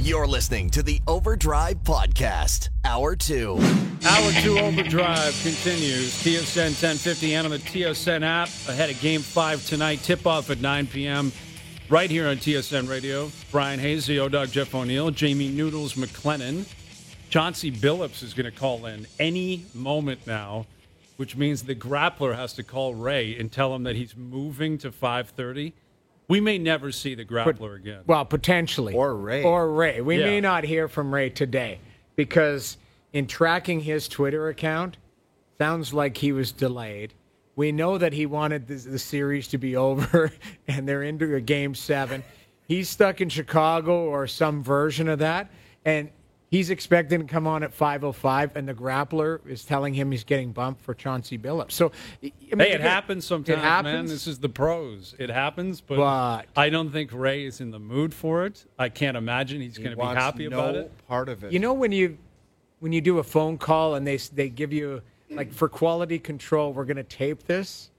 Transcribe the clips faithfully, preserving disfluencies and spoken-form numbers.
You're listening to the Overdrive Podcast, Hour two. Hour two Overdrive continues. T S N ten fifty and on the T S N app. Ahead of Game five tonight. Tip-off at nine p.m. right here on T S N Radio. Brian Hayes, the O-Dog, Jeff O'Neill, Jamie Noodles McLennan. Chauncey Billups is going to call in any moment now, which means the Grappler has to call Ray and tell him that he's moving to five thirty. We may never see the Grappler but, again. Well, potentially. Or Ray. Or Ray. We Yeah. may not hear from Ray today because in tracking his Twitter account, sounds like he was delayed. We know that he wanted the, the series to be over, and they're into a game seven. He's stuck in Chicago or some version of that, and he's expecting to come on at five oh five, and the Grappler is telling him he's getting bumped for Chauncey Billups. So, I mean, Hey, it happens sometimes, it happens. man. This is the pros. It happens, but, But- I don't think Ray is in the mood for it. I can't imagine he's He going to be wants happy no about it. part of it. You know when you when you do a phone call and they they give you like for quality control, we're going to tape this.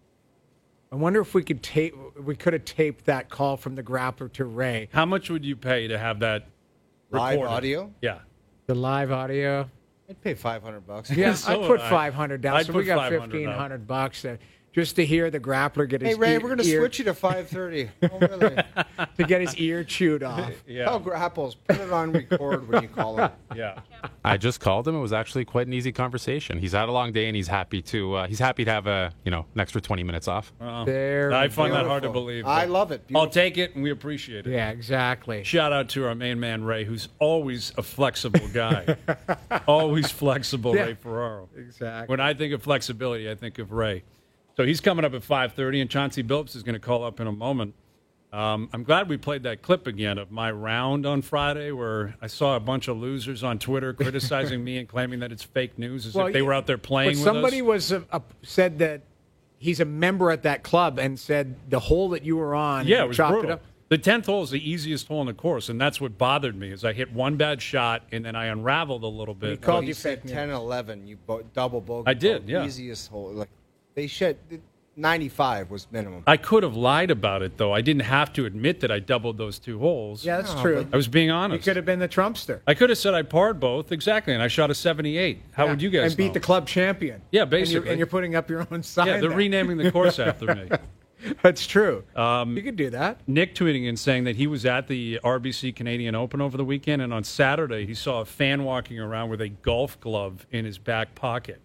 I wonder if we could tape we could have taped that call from the Grappler to Ray. How much would you pay to have that Live recorded? audio? Yeah. The live audio. I'd pay five hundred bucks. Yeah, So I put would I. five hundred down, I'd so put we got five hundred down. fifteen hundred bucks uh, just to hear the Grappler get Hey, his Ray, ear, we're going to ear- switch you to five thirty. Oh, really? to get his ear chewed off. Yeah. Tell Grapples, put it on record when you call him. Yeah. I just called him. It was actually quite an easy conversation. He's had a long day, and he's happy to uh, he's happy to have a you know an extra twenty minutes off. Well, There I we find that Beautiful. hard to believe. I but love it. I'll Beautiful. take it, and we appreciate it. Yeah, exactly. Shout out to our main man, Ray, who's always a flexible guy. always flexible, Yeah. Ray Ferraro. Exactly. When I think of flexibility, I think of Ray. So he's coming up at five thirty, and Chauncey Billups is going to call up in a moment. Um, I'm glad we played that clip again of my round on Friday where I saw a bunch of losers on Twitter criticizing me and claiming that it's fake news as if they were out there playing But with somebody us. was uh, uh, said that he's a member at that club and said the hole that you were on. Yeah, you it was chopped brutal. It up. The tenth hole is the easiest hole in the course, and that's what bothered me is I hit one bad shot, and then I unraveled a little bit. He called You you said fake news. ten eleven. You bo- double bogey. I did, yeah. Easiest hole. Like they shed ninety-five was minimum. I could have lied about it, though. I didn't have to admit that I doubled those two holes. Yeah, that's No, true. I was being You honest. could have been the Trumpster. I could have said I parred both, exactly, and I shot a seventy-eight. How Yeah, would you guys And beat know? the club champion. Yeah, And you're, basically. and you're putting up your own sign. Yeah, they're there. renaming the course after me. That's true. Um, you could do that. Nick tweeting in saying that he was at the R B C Canadian Open over the weekend, and on Saturday he saw a fan walking around with a golf glove in his back pocket.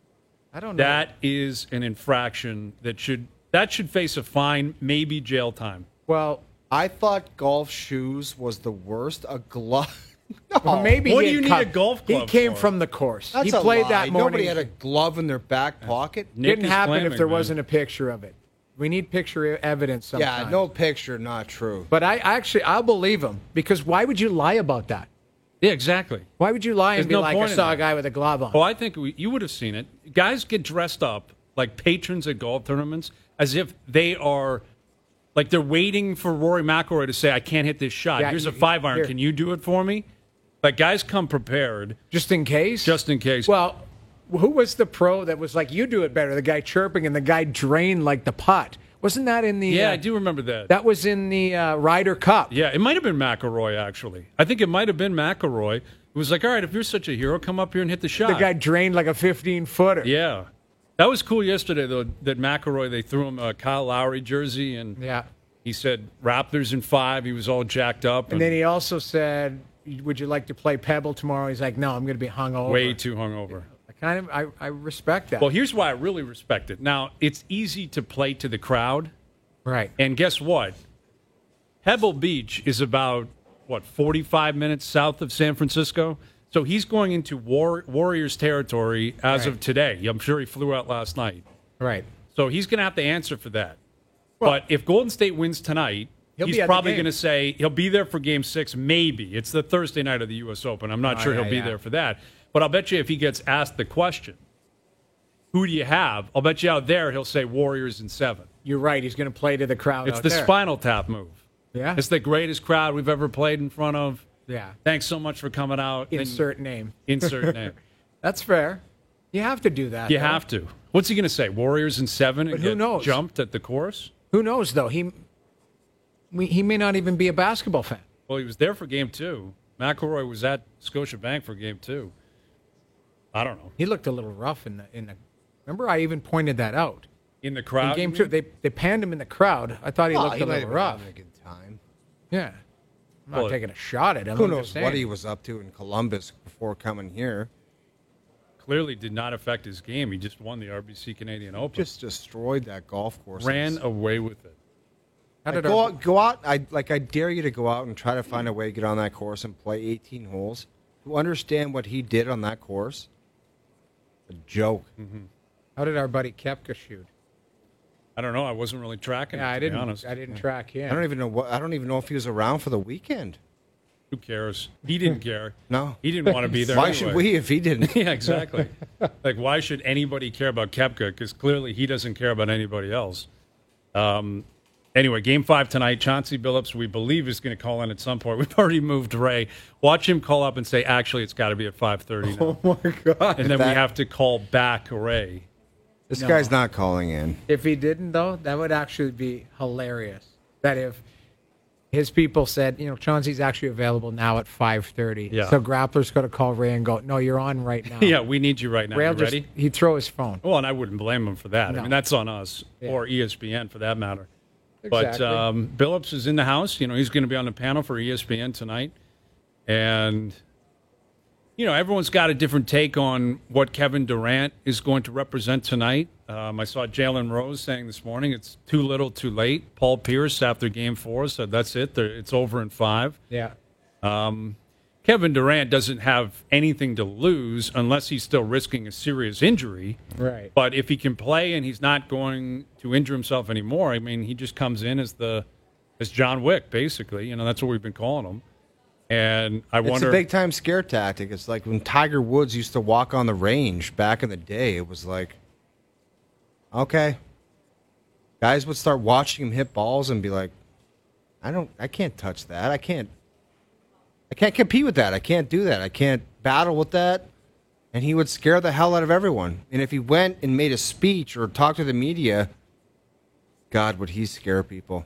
I don't know. That is an infraction that should that should face a fine, maybe jail time. Well, I thought golf shoes was the worst. A glove. No. well, maybe What he do had you need come- a golf He glove came for? from the course. That's he a played lie. that morning. Nobody had a glove in their back pocket. Nick Didn't is happen claiming, if there man. wasn't a picture of it. We need picture evidence sometimes. Yeah, no picture, not true. But I actually, I'll believe him because why would you lie about that? Yeah, exactly. Why would you lie and There's be no like, I point in saw that. a guy with a glove on? Oh, I think we, you would have seen it. Guys get dressed up like patrons at golf tournaments as if they are, like they're waiting for Rory McIlroy to say, I can't hit this shot. Yeah, Here's a you- five iron. here. Can you do it for me? Like, guys come prepared Just in case? just in case. Well, who was the pro that was like, you do it better? The guy chirping and the guy drained like the putt. Wasn't that in the... yeah, uh, I do remember that. That was in the uh, Ryder Cup. Yeah, it might have been McIlroy, actually. I think it might have been McIlroy. It was like, all right, if you're such a hero, come up here and hit the shot. The guy drained like a fifteen-footer. Yeah. That was cool yesterday, though, that McIlroy, they threw him a Kyle Lowry jersey, and Yeah. he said Raptors in five. He was all jacked up. And then he also said, would you like to play Pebble tomorrow? He's like, no, I'm going to be hungover. way too hungover. I kind of, I, I respect that. Well, here's why I really respect it. Now, it's easy to play to the crowd, right. and guess what? Pebble Beach is about, what, forty-five minutes south of San Francisco? So he's going into War- Warriors territory as Right. of today. I'm sure he flew out last night. Right. So he's going to have to answer for that. Well- but if Golden State wins tonight, He'll he's be at the probably game. going to say he'll be there for game six, maybe. It's the Thursday night of the U S Open. I'm not Oh, sure yeah, he'll be yeah. there for that. But I'll bet you if he gets asked the question, who do you have? I'll bet you out there he'll say Warriors in seven. You're right. He's going to play to the crowd It's out the there. Spinal Tap move. Yeah. It's the greatest crowd we've ever played in front of. Yeah. Thanks so much for coming out. Then Insert name. Insert name. That's fair. You have to do that. You though. have to. What's he going to say? Warriors in seven and But who get knows? jumped at the course? Who knows, though? He we, he may not even be a basketball fan. Well, he was there for game two. McElroy was at Scotiabank for game two. I don't know. He looked a little rough in the in the. Remember, I even pointed that out In the crowd? in game two. They they panned him in the crowd. I thought he Oh, looked he a might little have been rough. having a good time. Yeah, I'm not Well, taking a shot at him. Who I'm knows just saying. what he was up to in Columbus before coming here? Clearly did not affect his game. He just won the R B C Canadian Open. Just destroyed that golf course. ran away with it. How Like, did go our- out, go out. I like. I dare you to go out and try to find a way to get on that course and play eighteen holes. To understand what he did on that course, a joke. How did our buddy Koepka shoot? I don't know. I wasn't really tracking Yeah, it, I to didn't. be honest. I didn't track him. I don't even know what. I don't even know if he was around for the weekend. Who cares? He didn't care. No. He didn't want to be there Why anyway. should we if he didn't? Yeah, exactly. Like, why should anybody care about Koepka? Because clearly he doesn't care about anybody else. Um, anyway, game five tonight. Chauncey Billups, we believe, is going to call in at some point. We've already moved Ray. Watch him call up and say, actually, it's got to be at five thirty now. Oh my god! And then we That- have to call back Ray. This No. guy's not calling in. If he didn't, though, that would actually be hilarious. That if his people said, you know, Chauncey's actually available now at five thirty. Yeah. So Grappler's going to call Ray and go, no, you're on right now. Yeah, we need you right now. Ray You will just, ready? he'd throw his phone. Well, and I wouldn't blame him for that. I No. mean, that's on us, Yeah. or E S P N for that matter. But Exactly. um, Billups is in the house. You know, he's going to be on the panel for E S P N tonight. And, you know, everyone's got a different take on what Kevin Durant is going to represent tonight. Um, I saw Jalen Rose saying this morning it's too little, too late. Paul Pierce, after game four, said that's it. They're, it's over in five. Yeah. Kevin Durant doesn't have anything to lose unless he's still risking a serious injury. Right. But if he can play and he's not going to injure himself anymore, I mean, he just comes in as the as John Wick, basically. You know, that's what we've been calling him. And I It's wonder. a big time scare tactic. It's like when Tiger Woods used to walk on the range back in the day. It was like, okay, guys would start watching him hit balls and be like, I don't, I can't touch that. I can't, I can't compete with that. I can't do that. I can't battle with that. And he would scare the hell out of everyone. And if he went and made a speech or talked to the media, God, would he scare people?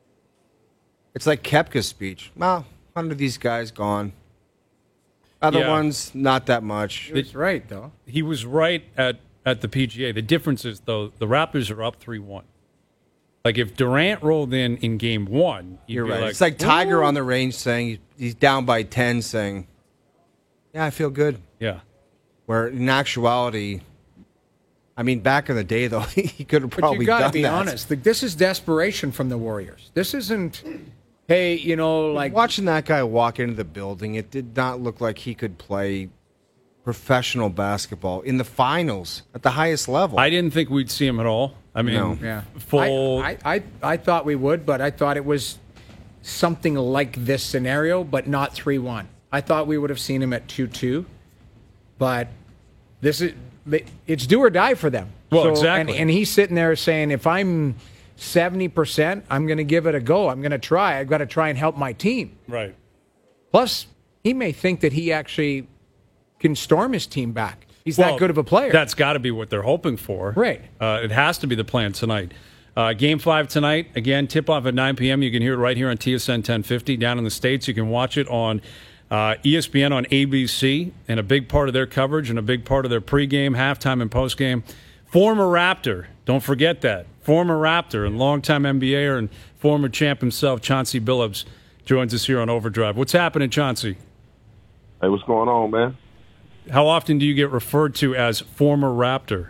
It's like Koepka's speech. Well, one of these guys gone. Other Yeah. ones, not that much. He was right, though. he was right at, at the P G A. The difference is, though, the Raptors are up three one. Like, if Durant rolled in in game one, you'd You're be right. like, it's like Tiger "Ooh." on the range saying he's down by ten, saying, yeah, I feel good. Yeah. Where in actuality, I mean, back in the day, though, he could have But probably you got done to be that. honest. Like, this is desperation from the Warriors. This isn't, hey, you know, like Watching that guy walk into the building, it did not look like he could play professional basketball in the finals at the highest level. I didn't think we'd see him at all. I mean, No. Yeah. full. I, I, I, I thought we would, but I thought it was something like this scenario, but not three one. I thought we would have seen him at two two, but this is it's do or die for them. Well, And, exactly. and he's sitting there saying, if I'm seventy percent, I'm going to give it a go. I'm going to try. I've got to try and help my team. right. Plus, he may think that he actually can storm his team back. He's Well, that good of a player. That's got to be what they're hoping for. Right. Uh, it has to be the plan tonight. Uh, game five tonight. Again, tip off at nine p.m. You can hear it right here on T S N ten fifty. Down in the States, you can watch it on uh, E S P N on A B C. And a big part of their coverage and a big part of their pregame, halftime, and postgame. Former Raptor. Don't forget that. Former Raptor and longtime N B A er and former champ himself, Chauncey Billups, joins us here on Overdrive. What's happening, Chauncey? Hey, what's going on, man? How often do you get referred to as former Raptor?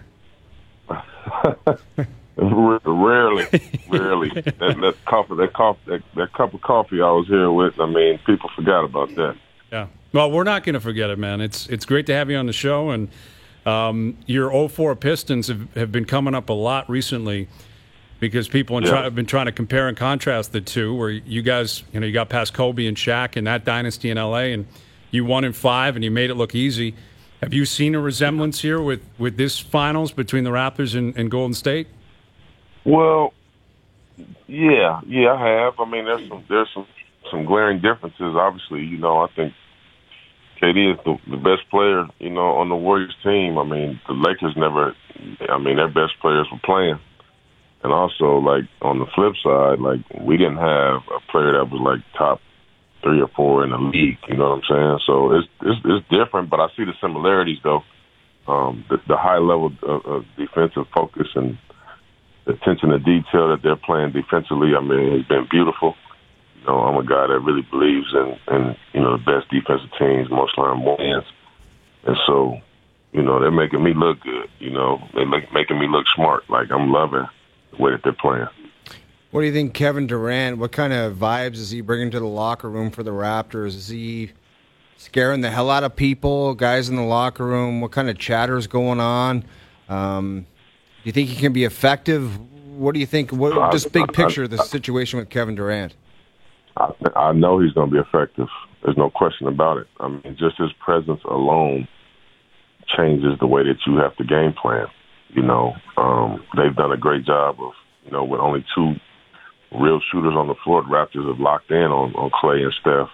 Rarely, rarely. That, that coffee, that coffee, that, that cup of coffee I was here with. I mean, people forgot about that. Yeah. Well, we're not going to forget it, man. It's it's great to have you on the show, and um, your oh four Pistons have, have been coming up a lot recently because people in Yeah. try, have been trying to compare and contrast the two. Where you guys, you know, you got past Kobe and Shaq and that dynasty in L A, and you won in five, and you made it look easy. Have you seen a resemblance here with, with this finals between the Raptors and, and Golden State? Well, yeah, yeah, I have. I mean, there's some there's some some glaring differences. Obviously, you know, I think K D is the, the best player, you know, on the Warriors team. I mean, the Lakers never. I mean, their best players were playing, and also like on the flip side, like we didn't have a player that was like top three or four in the league. You know what I'm saying? So it's it's, it's different, but I see the similarities though. Um, the, the high level of, of defensive focus and the attention to detail that they're playing defensively, I mean, it's been beautiful. You know, I'm a guy that really believes in, in you know, the best defensive teams, most time wins. And so, you know, they're making me look good. You know, they're make, making me look smart. Like, I'm loving the way that they're playing. What do you think, Kevin Durant, what kind of vibes is he bringing to the locker room for the Raptors? Is he scaring the hell out of people, guys in the locker room? What kind of chatter's going on? Um, do you think he can be effective? What do you think? What, just big picture of the situation with Kevin Durant. I, I know he's going to be effective. There's no question about it. I mean, just his presence alone changes the way that you have to game plan. You know, um, they've done a great job of, you know, with only two real shooters on the floor, the Raptors have locked in on, on Clay and Steph.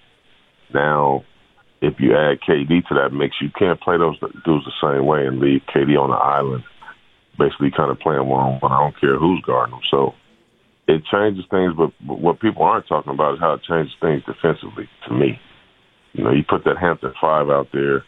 Now, if you add K D to that mix, you can't play those dudes the same way and leave K D on the island, basically kind of playing one-on-one. I don't care who's guarding him. So it changes things, but, but what people aren't talking about is how it changes things defensively to me. You know, you put that Hampton Five out there,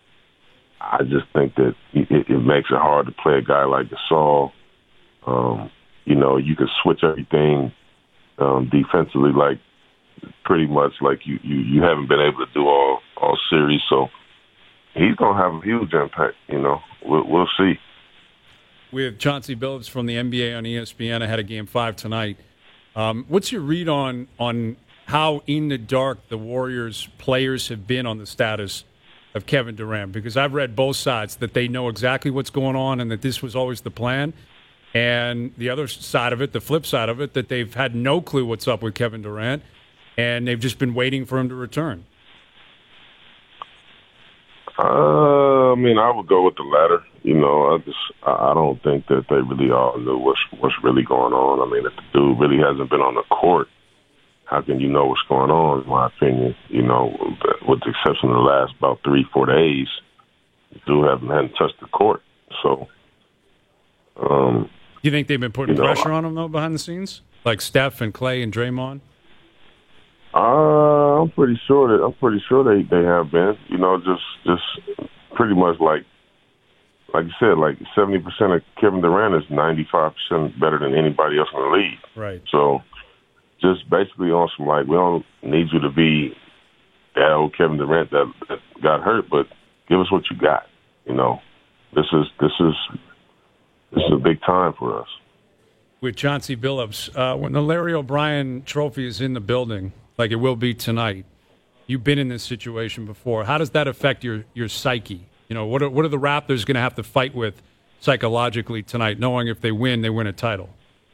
I just think that it, it makes it hard to play a guy like Gasol. Um, you know, you can switch everything um, defensively, like pretty much like you, you, you haven't been able to do all, all series. So he's going to have a huge impact, you know. We'll, we'll see. We have Chauncey Billups from the N B A on E S P N ahead of Game five tonight. Um, what's your read on on how in the dark the Warriors players have been on the status of Kevin Durant? Because I've read both sides, that they know exactly what's going on and that this was always the plan. And the other side of it, the flip side of it, that they've had no clue what's up with Kevin Durant, and they've just been waiting for him to return. Uh, I mean, I would go with the latter. You know, I just I don't think that they really all knew what's what's really going on. I mean, if the dude really hasn't been on the court, how can you know what's going on? In my opinion, you know, with the exception of the last about three, four days, the dude hasn't hadn't touched the court. So, um, you think they've been putting you know, pressure on him though behind the scenes, like Steph and Clay and Draymond? Uh, I'm pretty sure that I'm pretty sure they, they have been. You know, just just pretty much like like you said, like seventy percent of Kevin Durant is ninety-five percent better than anybody else in the league. Right. So just basically on some like, we don't need you to be that old Kevin Durant that, that got hurt, but give us what you got. You know, this is this is this is a big time for us. With Chauncey Billups, uh, when the Larry O'Brien Trophy is in the building, like it will be tonight, you've been in this situation before. How does that affect your, your psyche? You know, what are, what are the Raptors going to have to fight with psychologically tonight, knowing if they win, they win a title?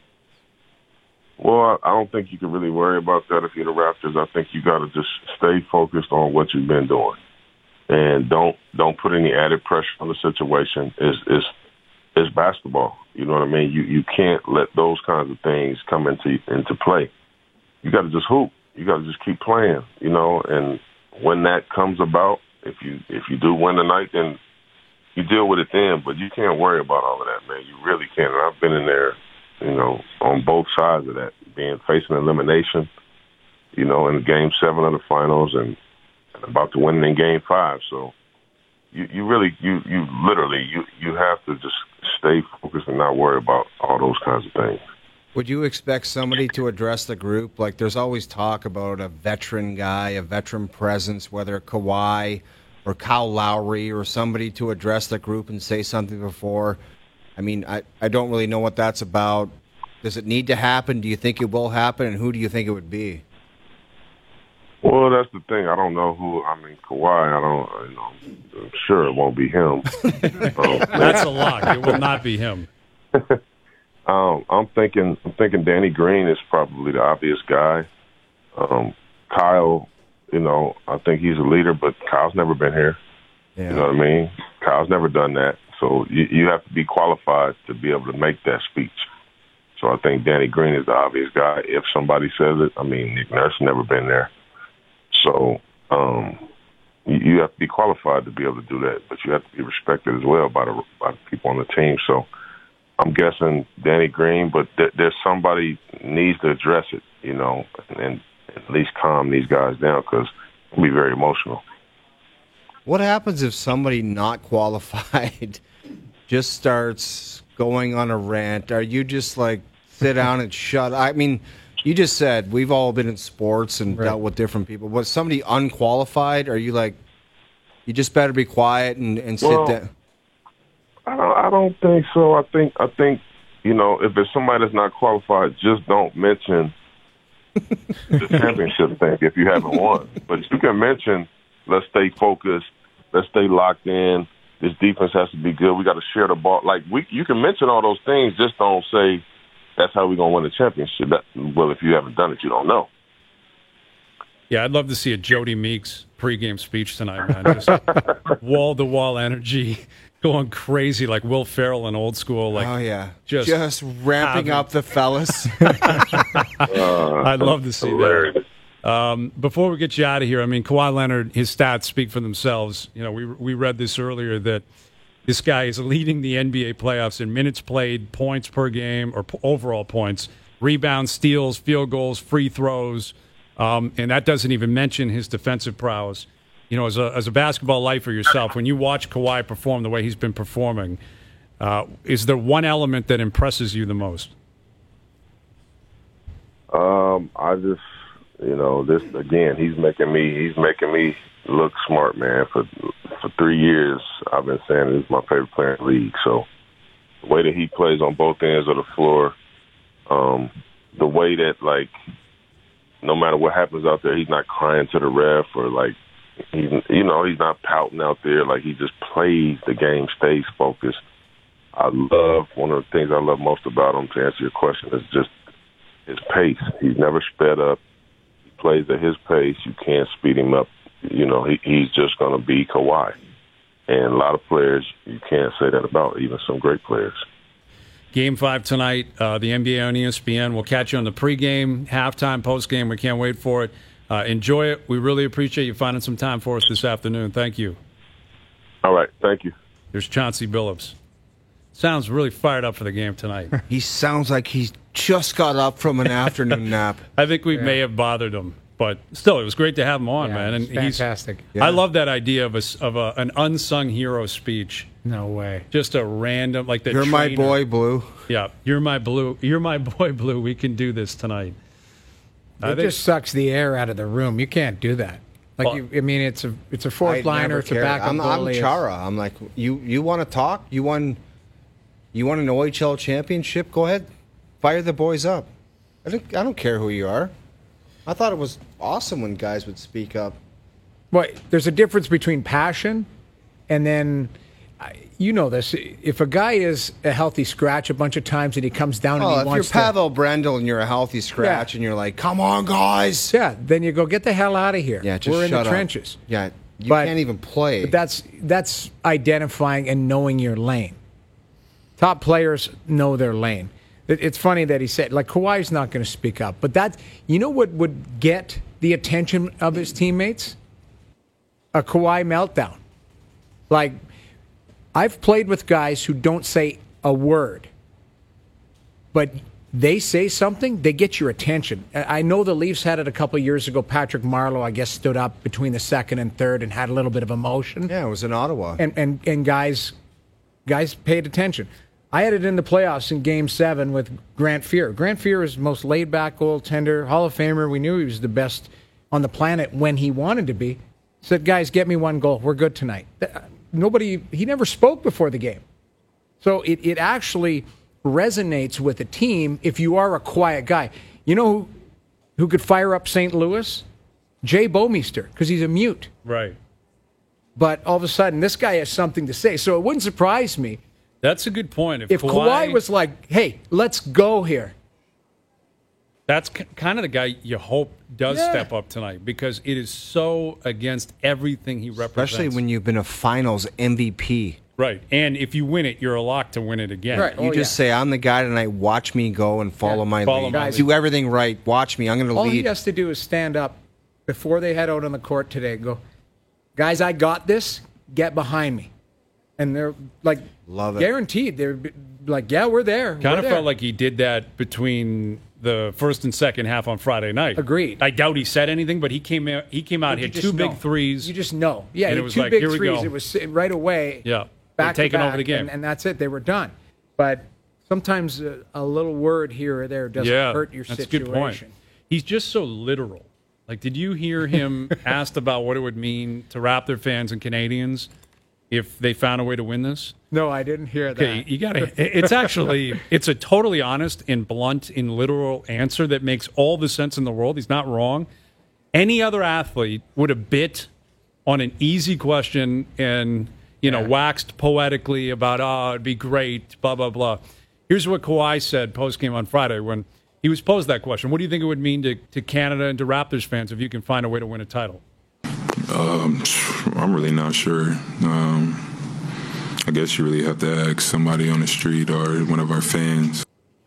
Well, I don't think you can really worry about that if you're the Raptors. I think you got to just stay focused on what you've been doing, and don't don't put any added pressure on the situation. It's it's, it's basketball. You know what I mean? You you can't let those kinds of things come into into play. You got to just hoop. You got to just keep playing, you know, and when that comes about, if you if you do win tonight, then you deal with it then, but you can't worry about all of that, man. You really can't. And I've been in there, you know, on both sides of that, being facing elimination, you know, in game seven of the finals and, and about to win in game five. So you, you really, you, you literally, you, you have to just stay focused and not worry about all those kinds of things. Would you expect somebody to address the group? Like, there's always talk about a veteran guy, a veteran presence, whether Kawhi or Kyle Lowry or somebody to address the group and say something before. I mean, I, I don't really know what that's about. Does it need to happen? Do you think it will happen? And who do you think it would be? Well, that's the thing. I don't know who. I mean, Kawhi, I don't, you know, I'm sure it won't be him. um, That's a lock. It will not be him. Um, I'm thinking, I'm thinking Danny Green is probably the obvious guy. Um, Kyle, you know, I think he's a leader, but Kyle's never been here. Yeah. You know what I mean? Kyle's never done that. So you, you have to be qualified to be able to make that speech. So I think Danny Green is the obvious guy. If somebody says it, I mean, Nick Nurse never been there. So um, you, you have to be qualified to be able to do that, but you have to be respected as well by the, by the people on the team. So I'm guessing Danny Green, but th- there's somebody needs to address it, you know, and at least calm these guys down because it'll be very emotional. What happens if somebody not qualified just starts going on a rant? Are you just like sit down and shut? I mean, you just said we've all been in sports and Right. dealt with different people. Was somebody unqualified? Are you like, you just better be quiet and, and sit Well, down? I don't, I don't think so. I think I think you know if there's somebody that's not qualified, just don't mention the championship thing if you haven't won. But you can mention, let's stay focused, let's stay locked in. This defense has to be good. We got to share the ball. Like we, you can mention all those things. Just don't say that's how we're gonna win the championship. That, well, if you haven't done it, you don't know. Yeah, I'd love to see a Jody Meeks pregame speech tonight, man. Just wall-to-wall energy, going crazy like Will Ferrell in Old School. Like, Oh, yeah. just Just, ramping having- up the fellas. I'd love to see Hilarious. that. Um, before we get you out of here, I mean, Kawhi Leonard, his stats speak for themselves. You know, we we read this earlier that this guy is leading the N B A playoffs in minutes played, points per game, or p- overall points, rebounds, steals, field goals, free throws, um, and that doesn't even mention his defensive prowess. You know, as a as a basketball lifer yourself, when you watch Kawhi perform the way he's been performing, uh, is there one element that impresses you the most? Um, I just, you know, this again. He's making me. He's making me look smart, man. For for three years, I've been saying this is my favorite player in the league. So the way that he plays on both ends of the floor, um, the way that like, no matter what happens out there, he's not crying to the ref or like, he's you know, he's not pouting out there. Like he just plays the game, stays focused. I love one of the things I love most about him. To answer your question, is just his pace. He's never sped up. He plays at his pace. You can't speed him up. You know, he, he's just going to be Kawhi. And a lot of players, you can't say that about, even some great players. Game five tonight, uh, the N B A on E S P N. We'll catch you on the pregame, halftime, postgame. We can't wait for it. Uh, enjoy it. We really appreciate you finding some time for us this afternoon. Thank you. All right. Thank you. There's Chauncey Billups. Sounds really fired up for the game tonight. He sounds like he's just got up from an afternoon nap. I think we may have bothered him, but still, it was great to have him on, Yeah, man. And it's fantastic. He's, I love that idea of a, s- of a, an unsung hero speech. No way. Just a random, like the You're my trainer. boy, Blue. Yeah, you're my blue. You're my boy, Blue. We can do this tonight. I It think- just sucks the air out of the room. You can't do that. Like, Well- you, I mean, it's a it's a I fourth liner. never It's a cared. backup I'm, I'm goalie. It's- Chara. I'm like, you you want to talk? You won, you won an O H L championship? Go ahead, fire the boys up. I don't, I don't care who you are. I thought it was awesome when guys would speak up. Well, there's a difference between passion and then, I- you know this. If a guy is a healthy scratch a bunch of times and he comes down Oh, and he if you're wants Pavel Brendel and you're a healthy scratch Yeah. and you're like, come on, guys. to, yeah, then you go get the hell out of here. Yeah, just We're in shut the up. trenches. Yeah, you But- can't even play. But that's that's identifying and knowing your lane. Top players know their lane. It, it's funny that he said, like, Kawhi's not going to speak up, but that, you know what would get the attention of his teammates? A Kawhi meltdown. Like, I've played with guys who don't say a word, but they say something, they get your attention. I I know the Leafs had it a couple years ago. Patrick Marleau, I guess, stood up between the second and third and had a little bit of emotion. yeah, it was in Ottawa. And and and guys guys paid attention. I had it in the playoffs in Game Seven with Grant Fuhr. Grant Fuhr is the most laid back goaltender, Hall of Famer. We knew he was the best on the planet when he wanted to be. Said, guys, get me one goal. We're good tonight. Th- Nobody. He never spoke before the game, so it it actually resonates with a team if you are a quiet guy. You know who, who could fire up Saint Louis? Jay Bomeister, because he's a mute. right. But all of a sudden, this guy has something to say. So it wouldn't surprise me That's a good point. if Kawhi was like, hey, let's go here. That's k- kind of the guy you hope does Yeah. step up tonight because it is so against everything he represents. Especially when you've been a finals M V P. right, and if you win it, you're a lock to win it again. Right. You Oh, just yeah. say, I'm the guy tonight. Watch me go and follow Yeah, my follow lead. my lead. Do everything right. Watch me. I'm going to All he lead. has to do is stand up before they head out on the court today and go, guys, I got this. Get behind me. And they're like, Love it. guaranteed. They're like, yeah, we're there. Kind We're of there. felt like he did that between the first and second half on Friday night. Agreed. I doubt he said anything, but he came out, he came out, But you hit just two know. big threes. You just know. Yeah, And he it had was two like, big here we threes. go. It was right away. Yeah. Back They're taking to over the back, game. And, and that's it. They were done. But sometimes a, a little word here or there doesn't yeah, hurt your that's situation. a good point. He's just so literal. Like, did you hear him asked about what it would mean to Raptor fans and Canadians if they found a way to win this? No, I didn't hear that. Okay, you got to. It's actually it's a totally honest and blunt and literal answer that makes all the sense in the world. He's not wrong. Any other athlete would have bit on an easy question and you know Yeah. waxed poetically about oh it'd be great blah blah blah. Here's what Kawhi said post game on Friday when he was posed that question. What do you think it would mean to, to Canada and to Raptors fans if you can find a way to win a title? Um, I'm really not sure. Um, I guess you really have to ask somebody on the street or one of our fans.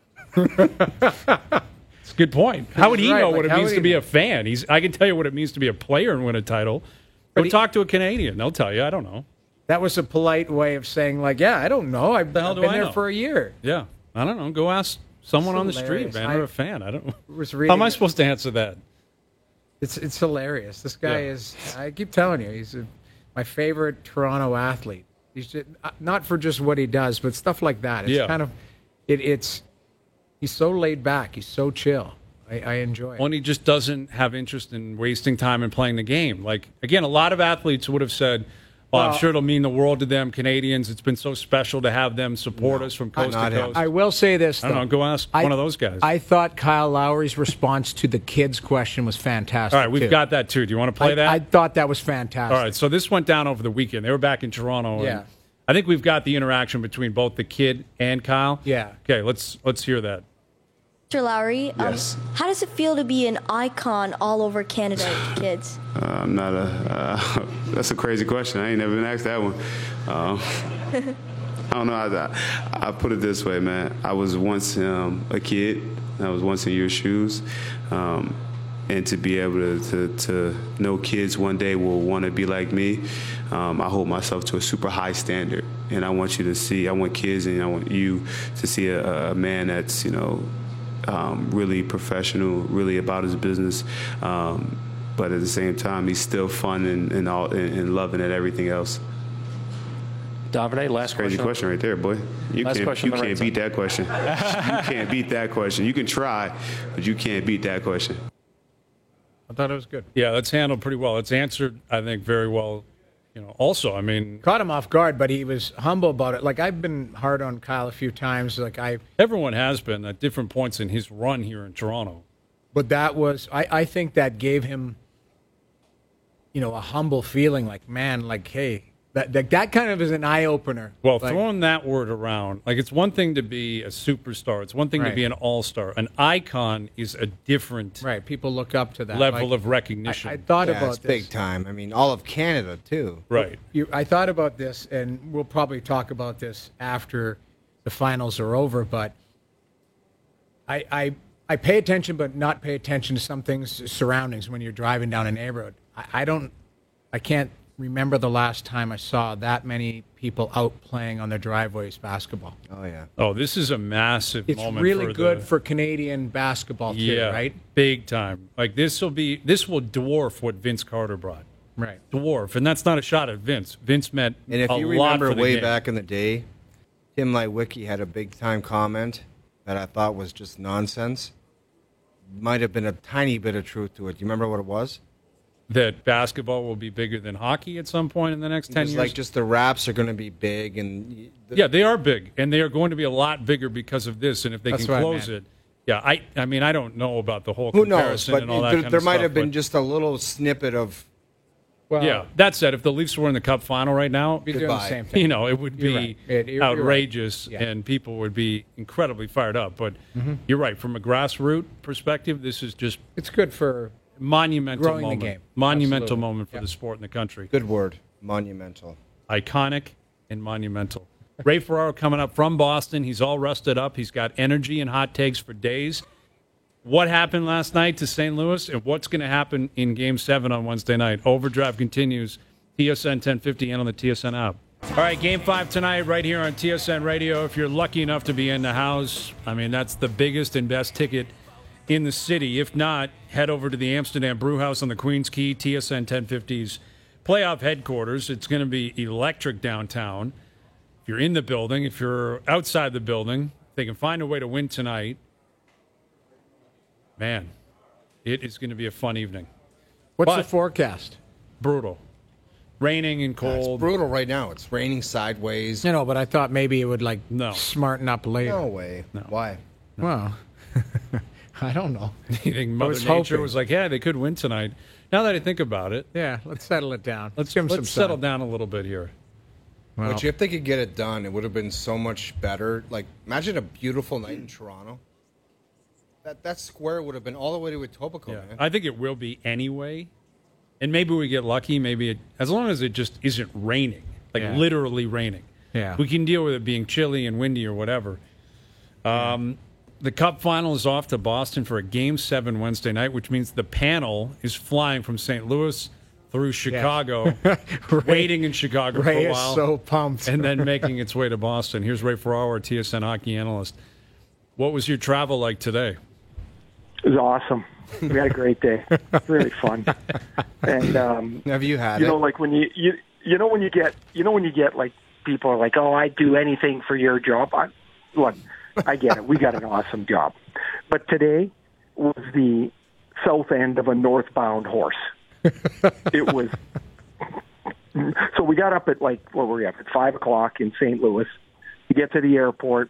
It's a good point. How would he Right, know like, what it how means would to he be know? a fan? He's. I can tell you what it means to be a player and win a title. Go he- talk to a Canadian. They'll tell you. I don't know. That was a polite way of saying, like, yeah, I don't know. I've, The hell I've do been I there know? for a year. Yeah, I don't know. Go ask someone It's on the street, hilarious. man, I- or a fan. I don't know. Was How reading am I it. supposed to answer that? It's it's hilarious. This guy Yeah. is. I keep telling you, he's a, my favorite Toronto athlete. He's just, uh, not for just what he does, but stuff like that. It's Yeah. kind of, it, it's. He's so laid back. He's so chill. I, I enjoy it. When he just doesn't have interest in wasting time and playing the game. Like again, a lot of athletes would have said, "Well, I'm Well- sure it'll mean the world to them, Canadians. It's been so special to have them support us from coast to not him. coast." I will say this. I don't though. know. Go ask I- one of those guys. I thought Kyle Lowry's response to the kids' question was fantastic. All right, we've too. got that too. Do you want to play I, that? I thought that was fantastic. All right, so this went down over the weekend. They were back in Toronto. and Yeah. I think we've got the interaction between both the kid and Kyle. Yeah. Okay, let's let's hear that. Mister Lowry, Yes. um, how does it feel to be an icon all over Canada to kids? Uh, I'm not a. Uh, that's a crazy question. I ain't never been asked that one. Um, I don't know. I, I put it this way, man. I was once um, a kid. I was once in your shoes, um, and to be able to, to to know kids one day will want to be like me. Um, I hold myself to a super high standard, and I want you to see. I want kids, and I want you to see a, a man that's you know. Um, really professional, really about his business, um, but at the same time, he's still fun and, and all and, and loving at everything else. Davide, last Crazy question. question right there, boy. You Last can't, question you on the can't right beat that question. You can't beat that question. You can try, but you can't beat that question. I thought it was good. Yeah, that's handled pretty well. It's answered, I think, very well. You know, also, I mean, Caught him off guard, but he was humble about it. Like, I've been hard on Kyle a few times. Like, I, everyone has been at different points in his run here in Toronto. but that was, I, I think that gave him, you know, a humble feeling. Like, man, like, hey, that that, that kind of is an eye opener. Well, like, throwing that word around, like it's one thing to be a superstar. It's one thing to Right. be an all-star. An icon is a different right, people look up to that level Like, of recognition. I, I thought Yeah, about it's this. big time. I mean, all of Canada too. right. You, I thought about this, and we'll probably talk about this after the finals are over. But I, I, I pay attention, but not pay attention to some things surroundings when you're driving down a neighborhood. I, I don't, I can't remember the last time I saw that many people out playing on their driveways basketball. Oh yeah. Oh, this is a massive It's moment. really for good the, for Canadian basketball too, yeah, right? big time. Like this will be this will dwarf what Vince Carter brought. Right. Dwarf, and that's not a shot at Vince. Vince meant And if a you lot remember for the way game. back in the day, Tim Lewicki had a big time comment that I thought was just nonsense. Might have been a tiny bit of truth to it. Do you remember what it was? that basketball will be bigger than hockey at some point in the next It ten was years. like just the Raps are going to be big, and the, Yeah, they are big, and they are going to be a lot bigger because of this. And if they That's can what I close meant. it, yeah, I, I mean, I don't know about the whole who knows? comparison But and all that there, kind there of might stuff, have been but- just a little snippet of. Well, yeah. That said, if the Leafs were in the Cup final right now, be doing the Goodbye. same thing. you know, it would be You're right. It- you're- you're right. outrageous, Yeah. and people would be incredibly fired up. But Mm-hmm. you're right, from a grassroots perspective, this is just It's good for monumental Growing the moment, game. monumental Absolutely. moment for Yeah. the sport in the country. Good word, monumental. Iconic and monumental. Ray Ferraro coming up from Boston. He's all rusted up. He's got energy and hot takes for days. What happened last night to Saint Louis and what's going to happen in Game seven on Wednesday night? Overdrive continues. T S N ten fifty and on the T S N app. All right, Game five tonight right here on T S N Radio. If you're lucky enough to be in the house, I mean, that's the biggest and best ticket in the city. If not, head over to the Amsterdam Brewhouse on the Queens Quay, T S N ten fifty's playoff headquarters. It's going to be electric downtown. If you're in the building, if you're outside the building, if they can find a way to win tonight, man, it is going to be a fun evening. What's But the forecast? Brutal. Raining and It's cold. brutal right now. It's raining sideways. You know, but I thought maybe it would like No. smarten up later. No way. Why? Well, I don't know. You think Mother was Nature hoping. was like, yeah, they could win tonight. Now that I think about it, Yeah, let's settle it down. let's, give them let's some settle time. down a little bit here. Well, Which, if they could get it done, it would have been so much better. Like, imagine a beautiful night in Toronto. That that square would have been all the way to Etobicoke, Yeah, man. I think it will be anyway. And maybe we get lucky. Maybe it, as long as it just isn't raining, like Yeah. literally raining. Yeah. We can deal with it being chilly and windy or whatever. Um, the Cup final is off to Boston for a Game seven Wednesday night, which means the panel is flying from Saint Louis through Chicago, waiting in Chicago Ray for a is while, so pumped. and then making its way to Boston. Here's Ray Ferraro, our T S N hockey analyst. What was your travel like today? It was awesome. We had a great day. Really fun. And um, Have you had you it? know, like when you, you you know when you get you know when you get like people are like, oh, I'd do anything for your job. I, look, I get it. We got an awesome job, but today was the south end of a northbound horse. It was. So we got up at like what were we up at five o'clock in Saint Louis to get to the airport.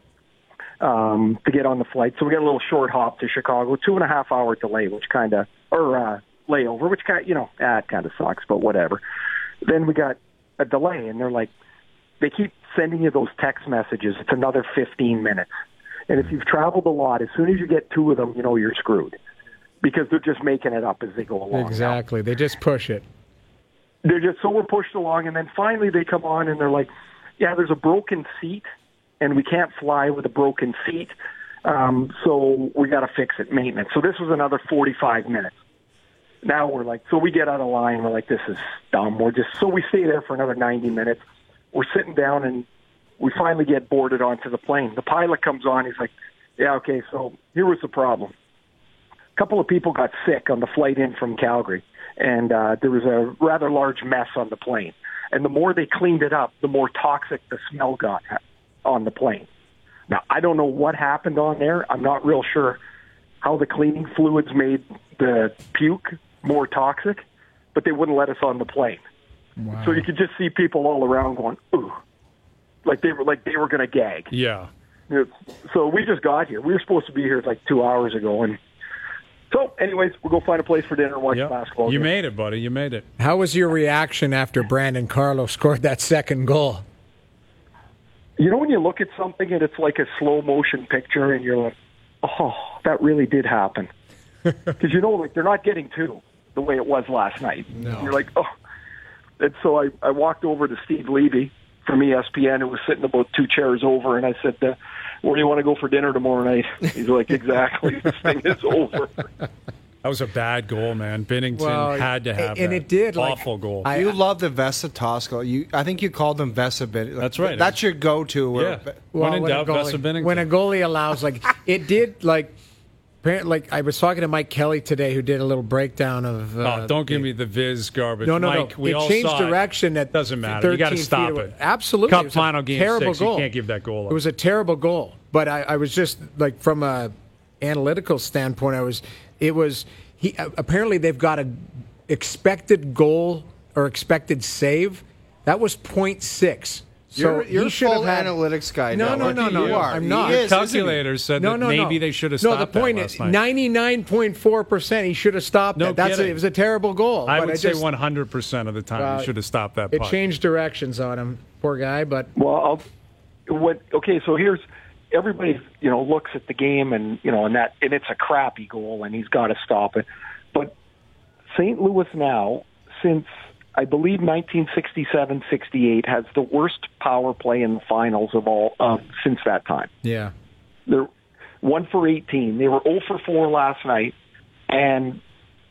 Um, to get on the flight. So we got a little short hop to Chicago, two and a half hour delay, which kind of, or uh, layover, which kind of, you know, ah, it kind of sucks, but whatever. Then we got a delay, and they're like, they keep sending you those text messages. It's another fifteen minutes. And if you've traveled a lot, as soon as you get two of them, you know you're screwed because they're just making it up as they go along. Exactly. They just push it. They're just, so we're pushed along, and then finally they come on, and they're like, yeah, there's a broken seat, and we can't fly with a broken seat, um, so we got to fix it, maintenance. So this was another forty-five minutes. Now we're like, so we get out of line, we're like, this is dumb. We're just, so we stay there for another ninety minutes. We're sitting down, and we finally get boarded onto the plane. The pilot comes on, he's like, yeah, okay, so here was the problem. A couple of people got sick on the flight in from Calgary, and uh, there was a rather large mess on the plane. And the more they cleaned it up, the more toxic the smell got on the plane. Now, I don't know what happened on there. I'm not real sure how the cleaning fluids made the puke more toxic, but they wouldn't let us on the plane. Wow. So you could just see people all around going, ooh, like they were like they were going to gag. Yeah. So we just got here. We were supposed to be here like two hours ago, and so, anyways, we'll go find a place for dinner and watch Yep. basketball. You game. made it, buddy. You made it. How was your reaction after Brandon Carlo scored that second goal? You know when you look at something and it's like a slow motion picture, and you're like, oh, that really did happen. Because you know, like they're not getting two the way it was last night. No. You're like, oh. And so I, I walked over to Steve Levy from E S P N, who was sitting about two chairs over, and I said, uh, where do you want to go for dinner tomorrow night? He's like, exactly, this thing is over. That was a bad goal, man. Bennington Well, had to have and that. it did, like, Awful goal. I- You love the Vesa Tosco. You, I think you called them Vesa Bennington. That's right. That's your go-to. where- Yeah. When in when, a doubt, goalie, Vesa Bennington. when a goalie allows, like, it did, like, apparently, like, I was talking to Mike Kelly today, who did a little breakdown of. Uh, oh, don't give the- me the Viz garbage. No, no, Mike, no. we it all changed saw direction it. at Doesn't matter. You got to thirteen stop feet it. away. Absolutely. Cup It was a final game terrible six. goal. You can't give that goal up. It was a terrible goal. But I, I was just, like, from a analytical standpoint, I was, it was, he apparently they've got a expected goal or expected save. That was point six. So You're, you're he a should full have had, analytics guy. No, now. no, What no, do no, you no. are? I'm He not. is, isn't he? Calculators said No, that no, maybe no. they should have no, stopped the point that is last night. ninety-nine point four percent he should have stopped No that. That's a, kidding. it was a terrible goal. I but would say just- one hundred percent of the time Well, you should have stopped that It puck. changed directions on him, poor guy. But Well, I'll, what? Okay, so here's everybody. You know, looks at the game, and you know, and that, and it's a crappy goal, and he's got to stop it. But Saint Louis now, since I believe nineteen sixty-seven sixty-eight, has the worst power play in the finals of all uh, since that time. yeah, They're one for eighteen. They were zero for four last night, and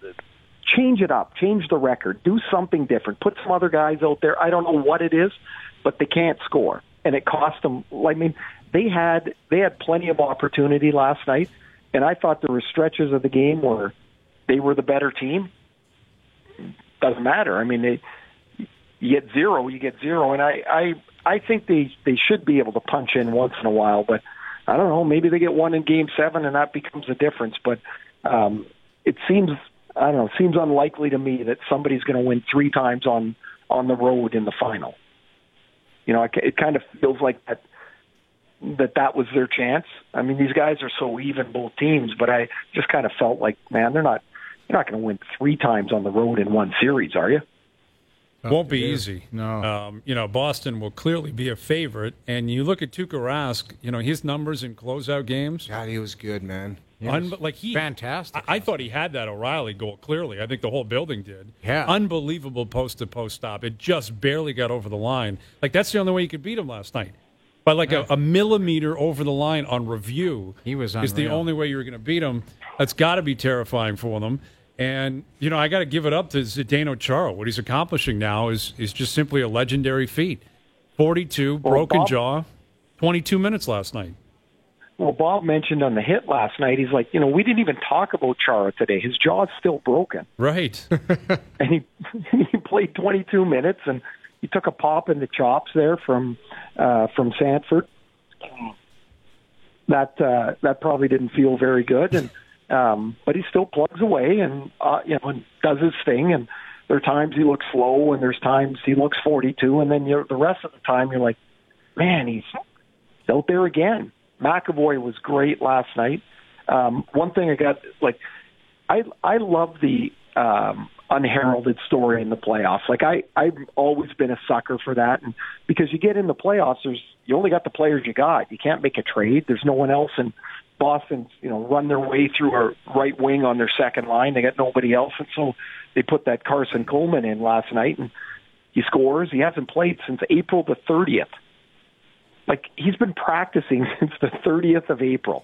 change it up, change the record, do something different, put some other guys out there. I don't know what it is, but they can't score, and it cost them. I mean, they had they had plenty of opportunity last night, and I thought there were stretches of the game where they were the better team. Doesn't matter. I mean, they you get zero, you get zero, and I, I, I think they, they should be able to punch in once in a while. But I don't know. Maybe they get one in Game Seven, and that becomes a difference. But um, it seems I don't know. It seems unlikely to me that somebody's going to win three times on on the road in the final. You know, it, it kind of feels like that. that that was their chance. I mean, these guys are so even, both teams, but I just kind of felt like, man, they're not they're not going to win three times on the road in one series, are you? Won't be easy. No. Um, you know, Boston will clearly be a favorite, and you look at Tuukka Rask, you know, his numbers in closeout games. God, he was good, man. He Un- was like he, fantastic. I-, I thought he had that O'Reilly goal, clearly. I think the whole building did. Yeah. Unbelievable post-to-post stop. It just barely got over the line. Like, that's the only way you could beat him last night. By like a, a millimeter over the line on review. He was is the unreal. only way you're going to beat him. That's got to be terrifying for them. And, you know, I got to give it up to Zdeno Chara. What he's accomplishing now is is just simply a legendary feat. forty-two, Well, broken Bob- jaw, twenty-two minutes last night. Well, Bob mentioned on the hit last night, he's like, you know, we didn't even talk about Chara today. His jaw's still broken. Right. And he he played twenty-two minutes, and he took a pop in the chops there from uh, from Sanford. That uh, that probably didn't feel very good, and um, but he still plugs away and uh, you know and does his thing. And there are times he looks slow, and there's times he looks forty-two, and then you're, the rest of the time you're like, man, he's out there again. McAvoy was great last night. Um, one thing I got, like, I I love the um, unheralded story in the playoffs. Like, I, I've always been a sucker for that. And because you get in the playoffs, there's you only got the players you got. You can't make a trade. There's no one else in Boston, you know, run their way through a right wing on their second line. They got nobody else. And so they put that Carson Coleman in last night, and he scores. He hasn't played since April the thirtieth. Like, he's been practicing since the thirtieth of April.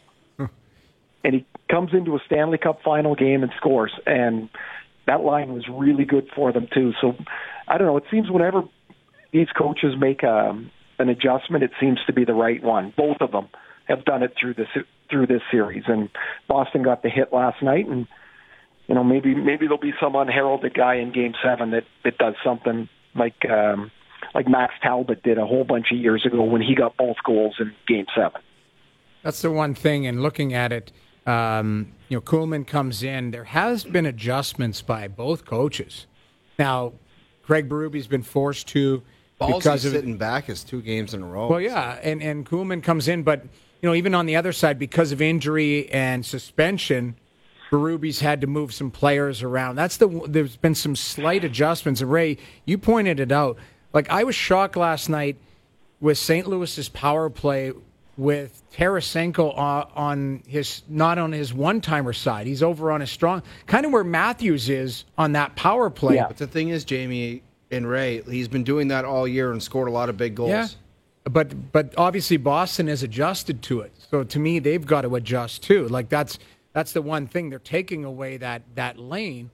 And he comes into a Stanley Cup final game and scores. And that line was really good for them, too. So, I don't know. It seems whenever these coaches make a, an adjustment, it seems to be the right one. Both of them have done it through this through this series. And Boston got the hit last night. And, you know, maybe maybe there'll be some unheralded guy in Game seven that, that does something like um, like Max Talbot did a whole bunch of years ago when he got both goals in Game seven. That's the one thing, and looking at it, um, you know, Kuhlman comes in. There has been adjustments by both coaches. Now, Craig Berube's been forced to Ballsy because of sitting back is two games in a row. Well, yeah, and and Kuhlman comes in, but you know, even on the other side, because of injury and suspension, Berube's had to move some players around. That's the there's been some slight adjustments. And Ray, you pointed it out. Like, I was shocked last night with Saint Louis's power play with Tarasenko on, on his not on his one-timer side. He's over on his strong, kind of where Matthews is on that power play. Yeah. But the thing is, Jamie and Ray, he's been doing that all year and scored a lot of big goals. Yeah. But but obviously Boston has adjusted to it. So to me, they've got to adjust too. Like, that's that's the one thing. They're taking away that that lane.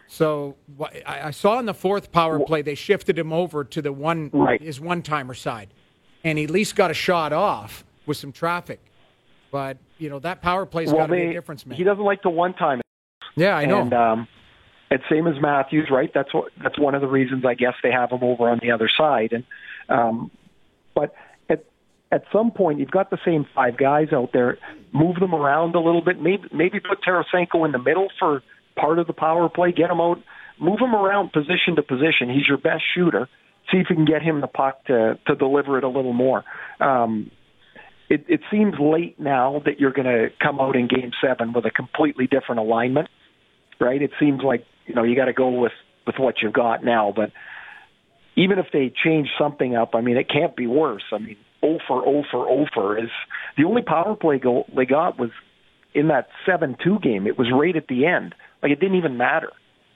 So I, I saw in the fourth power play they shifted him over to the one right. his one-timer side, and he at least got a shot off with some traffic. But you know, that power play's well, got to be they, a difference maker. He doesn't like to one-time it. Yeah, I know. And um, it's same as Matthews, right? That's what that's one of the reasons I guess they have him over on the other side. And um, but at at some point you've got the same five guys out there. Move them around a little bit. Maybe maybe put Tarasenko in the middle for part of the power play. Get him out. Move him around position to position. He's your best shooter. See if you can get him the puck to to deliver it a little more. Um, It, it seems late now that you're going to come out in Game Seven with a completely different alignment, right? It seems like you know you got to go with, with what you've got now. But even if they change something up, I mean, it can't be worse. I mean, oh for oh for oh for is the only power play goal they got was in that seven two game. It was right at the end. Like, it didn't even matter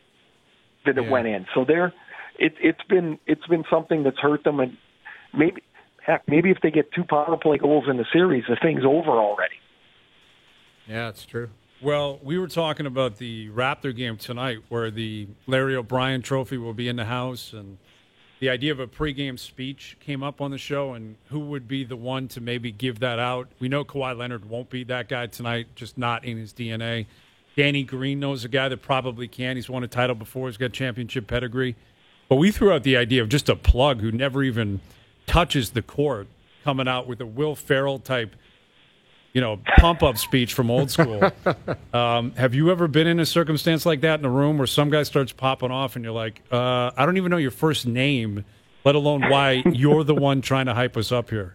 that it Yeah. went in. So there, it, it's been it's been something that's hurt them, and maybe. Heck, maybe if they get two power play goals in the series, the thing's over already. Yeah, it's true. Well, we were talking about the Raptor game tonight where the Larry O'Brien trophy will be in the house, and the idea of a pregame speech came up on the show, and who would be the one to maybe give that out. We know Kawhi Leonard won't be that guy tonight, just not in his D N A. Danny Green knows a guy that probably can. He's won a title before. He's got championship pedigree. But we threw out the idea of just a plug who never even touches the court coming out with a Will Ferrell type, you know, pump-up speech from old school. Um, have you ever been in a circumstance like that in a room where some guy starts popping off and you're like, uh, I don't even know your first name, let alone why you're the one trying to hype us up here?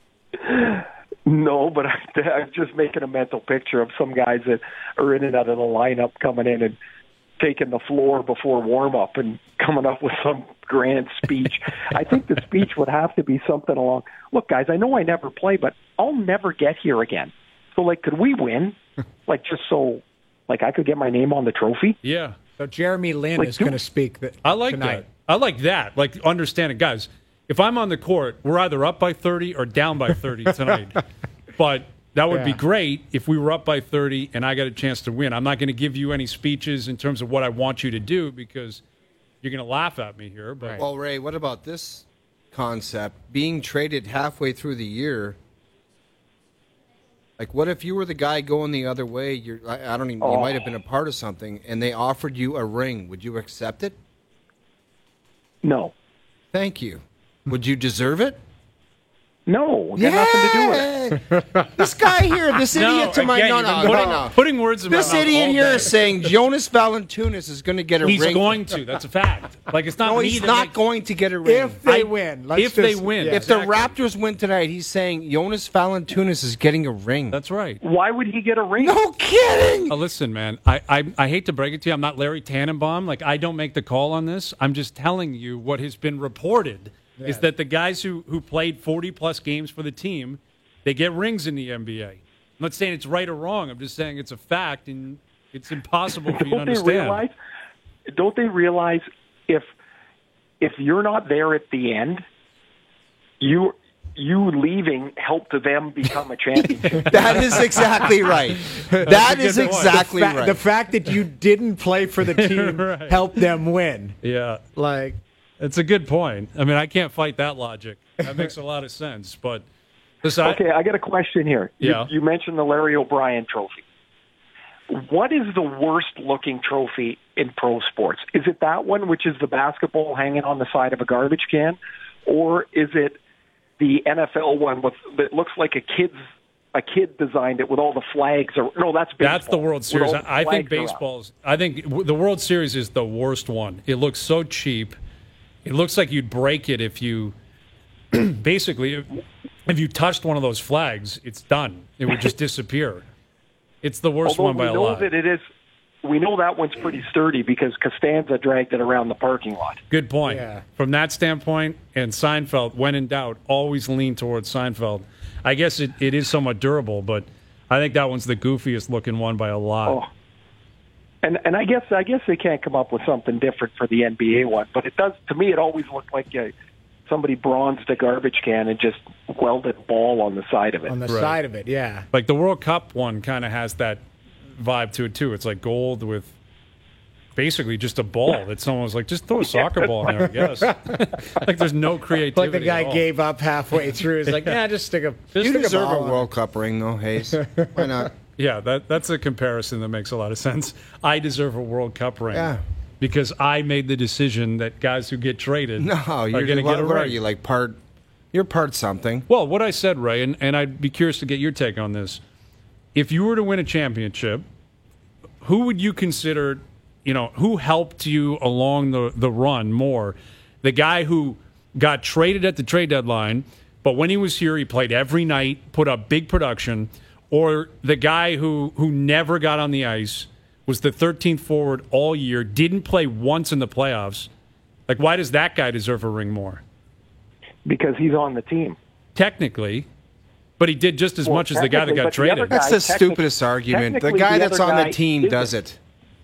No, but I, I'm just making a mental picture of some guys that are in and out of the lineup coming in and taking the floor before warm-up and coming up with some grand speech. I think the speech would have to be something along, look, guys, I know I never play, but I'll never get here again. So, like, could we win? Like, just so, like, I could get my name on the trophy? Yeah. So Jeremy Lin Like, is do- going to speak th- I like tonight. that. I like that. Like, understanding, guys, if I'm on the court, we're either up by thirty or down by thirty tonight. But that would be Yeah. great if we were up by thirty and I got a chance to win. I'm not going to give you any speeches in terms of what I want you to do because you're going to laugh at me here. But Well, Ray, what about this concept? Being traded halfway through the year. Like, what if you were the guy going the other way? You're, I, I don't even. You Oh. might have been a part of something, and they offered you a ring. Would you accept it? No. Thank you. Would you deserve it? No, it got nothing to do with it. This guy here, this No, idiot to my again, no, you've no, been putting, no. putting words in my This mouth idiot all here day. is saying Jonas Valanciunas is going to get a He's ring. going to. That's a fact. Like, it's not no, me he's that not makes- going to get a ring. If they I- win. Let's if they just- win. yeah. If the Exactly. Raptors win tonight, he's saying Jonas Valanciunas is getting a ring. That's right. Why would he get a ring? No kidding. Uh, listen, man, I, I I hate to break it to you. I'm not Larry Tannenbaum. Like, I don't make the call on this. I'm just telling you what has been reported is that the guys who, who played forty-plus games for the team, they get rings in the N B A. I'm not saying it's right or wrong. I'm just saying it's a fact, and it's impossible for you to Don't they understand. realize? Don't they realize if if you're not there at the end, you you leaving helped them become a champion. That is exactly right. That a is good point. exactly the, fa- right. the fact that you didn't play for the team Right. helped them win. Yeah, Like, it's a good point. I mean, I can't fight that logic. That makes a lot of sense. But listen, I- Okay, I got a question here. You- Yeah. You, mentioned the Larry O'Brien trophy. What is the worst looking trophy in pro sports? Is it that one, which is the basketball hanging on the side of a garbage can? Or is it the N F L one with, that looks like a kid's a kid designed it with all the flags? Or no, that's baseball. That's the World with Series. all the I I think flags around. baseball's. I think w- the World Series is the worst one. It looks so cheap. It looks like you'd break it if you, basically, if, if you touched one of those flags, it's done. It would just disappear. It's the worst Although one by we a know lot. that it is, we know that one's pretty sturdy because Costanza dragged it around the parking lot. Good point. Yeah. From that standpoint, and Seinfeld, when in doubt, always lean towards Seinfeld. I guess it, it is somewhat durable, but I think that one's the goofiest looking one by a lot. Oh, and and I guess I guess they can't come up with something different for the N B A one, but it does to me. It always looked like uh, somebody bronzed a garbage can and just welded a ball on the side of it. on the Right. side of it, yeah. Like the World Cup one kind of has that vibe to it too. It's like gold with basically just a ball that someone was like, just throw a soccer ball in there, I guess. Like there's no creativity. Like the guy at all. gave up halfway through. He's like, yeah, just stick a. Just stick You a deserve a ball on World Cup ring, though, Hayes. Why not? Yeah, that that's a comparison that makes a lot of sense. I deserve a World Cup ring. Yeah. Because I made the decision that guys who get traded No, are you're going to what, get a what are ring. you like part? You're part something. Well, what I said, Ray, and, and I'd be curious to get your take on this. If you were to win a championship, who would you consider, you know, who helped you along the, the run more? The guy who got traded at the trade deadline, but when he was here, he played every night, put up big production, or the guy who, who never got on the ice, was the thirteenth forward all year, didn't play once in the playoffs. Like, why does that guy deserve a ring more? Because he's on the team. Technically, but he did just as Well, much as the guy that technically, got but the other traded. guy- That's the technic- stupidest argument. The technically, guy the that's other on the guy team isn't. does it.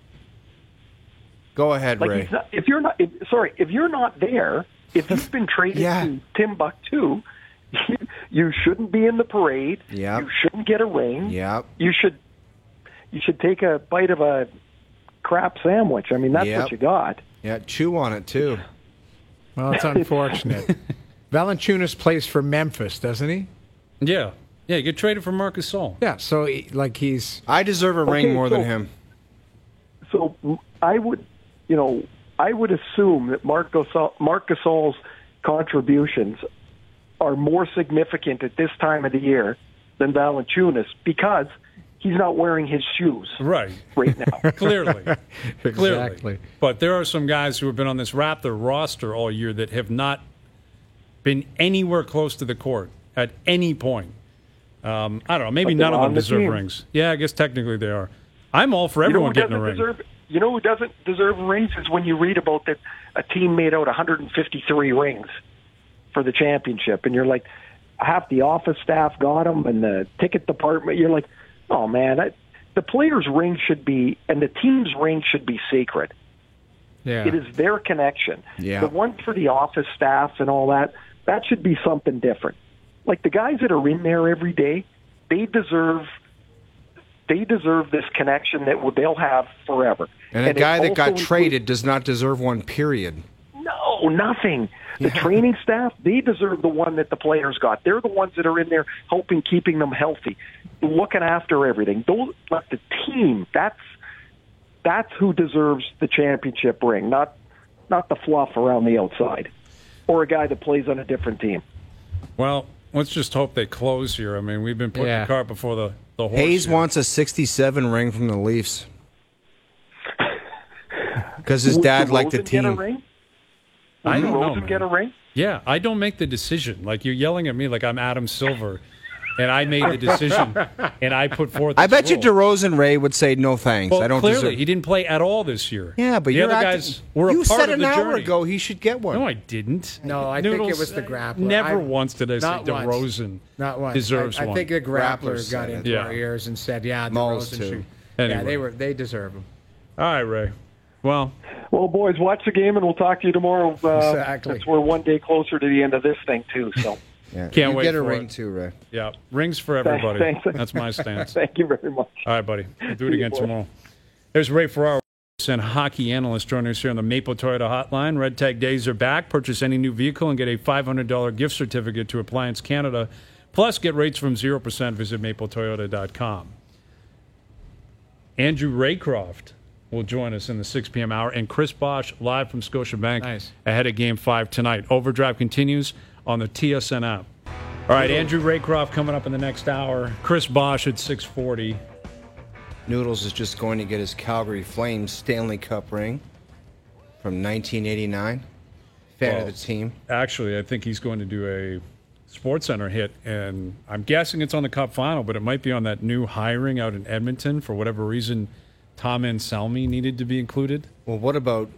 Go ahead, Like Ray. he's not, if you're not, if, sorry, if you're not there, if you've been traded Yeah. to Timbuktu, you, you shouldn't be in the parade. Yep. You shouldn't get a ring. Yep. You should, you should take a bite of a crap sandwich. I mean, that's Yep. what you got. Yeah, chew on it too. Well, it's unfortunate. Valanciunas plays for Memphis, doesn't he? Yeah. Yeah, you get traded for Marcus Gasol. Yeah, so he, like he's... I deserve a ring Okay, more so- than him. So I would, you know, I would assume that Marc Gasol, Marc Gasol's contributions are more significant at this time of the year than Valanciunas because he's not wearing his shoes Right. right now. Clearly. Clearly. Exactly. But there are some guys who have been on this Raptor roster all year that have not been anywhere close to the court at any point. Um, I don't know. Maybe But none they're of on them the deserve team. rings. Yeah, I guess technically they are. I'm all for You know everyone who getting a doesn't ring. deserve? You know who doesn't deserve rings is when you read about that a team made out one hundred fifty-three rings for the championship, and you're like, half the office staff got them, and the ticket department. You're like, oh man, I, the players' ring should be, and the team's ring should be secret. Yeah. It is their connection. Yeah. The one for the office staff and all that, that should be something different. Like the guys that are in there every day, they deserve they deserve this connection that they'll have forever. And a it guy that also got includes- traded does not deserve one, period. No, nothing. The training staff, they deserve the one that the players got. They're the ones that are in there helping, keeping them healthy, looking after everything. Those, like the team, that's that's who deserves the championship ring, not not the fluff around the outside, or a guy that plays on a different team. Well, let's just hope they close here. I mean, we've been putting Yeah. the cart before the, the horse. Hayes here. wants a sixty-seven ring from the Leafs. Because his Would dad liked the DeRozan get a team. ring? I Would don't know, DeRozan man. get a ring? Yeah, I don't make the decision. Like, you're yelling at me like I'm Adam Silver, and I made the decision, and I put forth I this bet you rule. DeRozan Ray would say no thanks. Well, I don't clearly, deserve. he didn't play at all this year. Yeah, but the you're other acting- guys were you a part said of an the hour journey. ago he should get one. No, I didn't. No, I think it Noodles, was the grappler. Never I- once did I say not once. DeRozan Not once. deserves I, I one. think the grappler Grappler got said into it. our Yeah. ears and said, "Yeah, Malls, DeRozan too. should." Anyway. Yeah, they were. They deserve them. All right, Ray. Well, Well, boys, watch the game, and we'll talk to you tomorrow. Uh, Exactly. Since we're one day closer to the end of this thing, too. So, Yeah. Can't you wait get a for ring it. too, Ray. yeah, rings for everybody. Thanks. That's my stance. thank you very much. All right, buddy. We'll do it See you, again boys. tomorrow. There's Ray Ferraro, and hockey analyst, joining us here on the Maple Toyota Hotline. Red Tag Days are back. Purchase any new vehicle and get a five hundred dollars gift certificate to Appliance Canada. Plus, get rates from zero percent. Visit maple toyota dot com. Andrew Raycroft will join us in the six p.m. hour, and Chris Bosch live from Scotiabank Nice. ahead of Game five tonight. Overdrive continues on the T S N app. All right, Andrew Raycroft coming up in the next hour. Chris Bosch at six forty. Noodles is just going to get his Calgary Flames Stanley Cup ring from nineteen eighty-nine. Fan Well, of the team. Actually, I think he's going to do a Sports Center hit, and I'm guessing it's on the Cup final, but it might be on that new hiring out in Edmonton. For whatever reason, Tom Anselmi needed to be included. Well, what about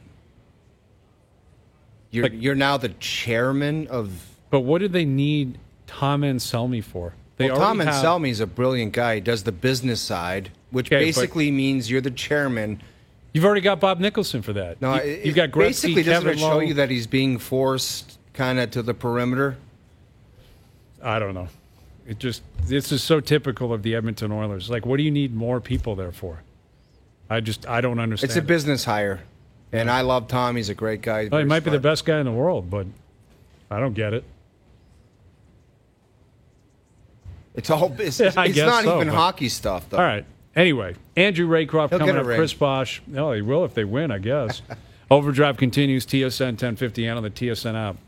you're Like- you're now the chairman of. But what did they need Tom Anselmi for? They Well, Tom already have- Anselmi is a brilliant guy. He does the business side, which Okay, but- basically means you're the chairman. You've already got Bob Nicholson for that. No, you, it, you've got Gretzky, basically doesn't Kevin it show Lowe. you that he's being forced kind of to the perimeter? I don't know. It just this is so typical of the Edmonton Oilers. Like, what do you need more people there for? I just I don't understand. It's a it. business hire, and I love Tom. He's a great guy. He's Well, he very might be the smart. best guy in the world, but I don't get it. It's all business. Yeah, I it's guess not so, even but- hockey stuff, though. All right. Anyway, Andrew Raycroft He'll coming get a up. ring. Chris Bosch. No, he will if they win, I guess. Overdrive continues. T S N ten fifty and on the T S N app.